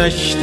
دشت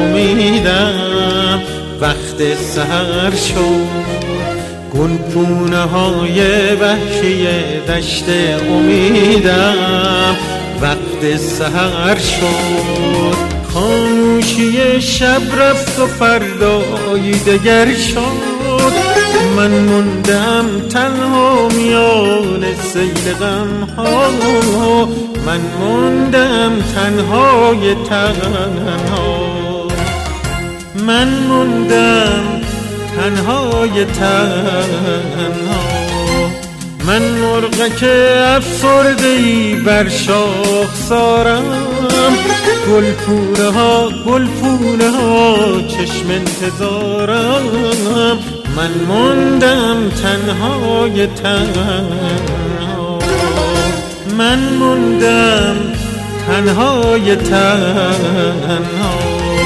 امیدم وقت سحر شد، گلپونه های وحشی دشت امیدم وقت سحر شد. خاموشی شب رفت و فردای دگر شد، من موندم تنها میان سیل غم ها، من موندم تنهای تنها، من موندم تنهای تنها. من مرغک افسرده‌ای بر شاخسارم، گلپونه ها چشم انتظارم، من موندم تنهای تنها، من موندم تنهای تنها.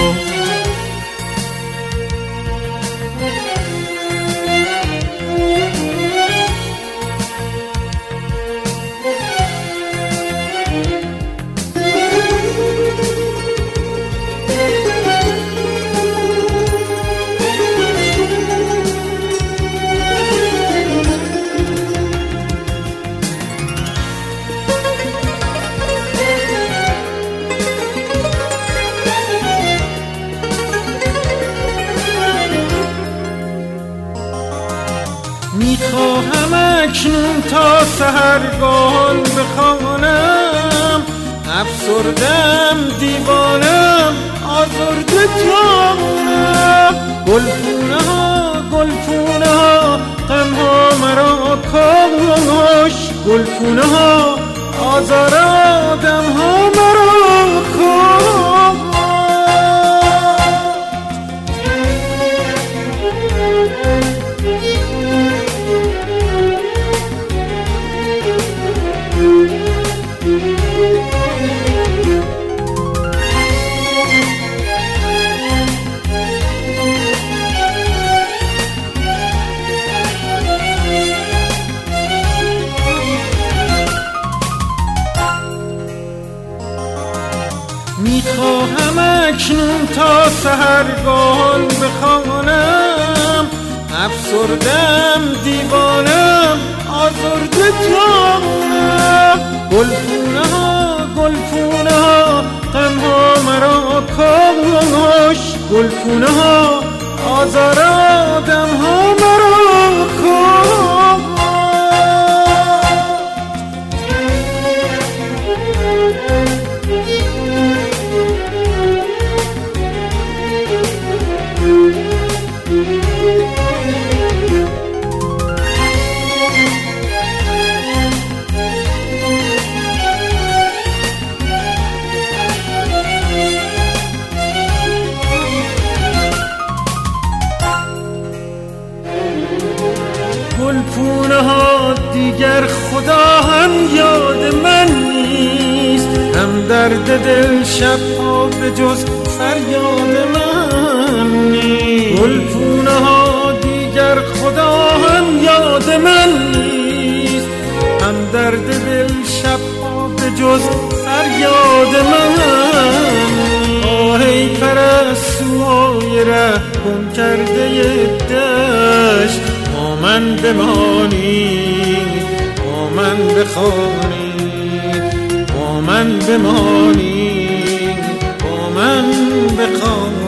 میخواهم اکنون تا سحرگاهان بخوانم، افسردم دیوانم آزرده جانم. گلپونه ها غم ها مرا کاش، گلپونه ها آزار آدم ها مرا کاش. میخواهم اکنون تا سحرگاهان بخوانم، افسردم دیوانم آزرده جانم. گلپونه ها غم ها مرا کاش، گلپونه ها آزار آدم ها مرا کاش. گلپونه ها دیگر خدا هم یاد من نیست، هم درد دل شبها به جز فریاد من نیست. گلپونه ها دیگر خدا هم یاد من نیست، هم درد دل شبها به جز فریاد من نیست. ای پرستوهای ره گم کرده دشت، با من بمانید، با من بخوانید، با من بمانید، با من بخوانید.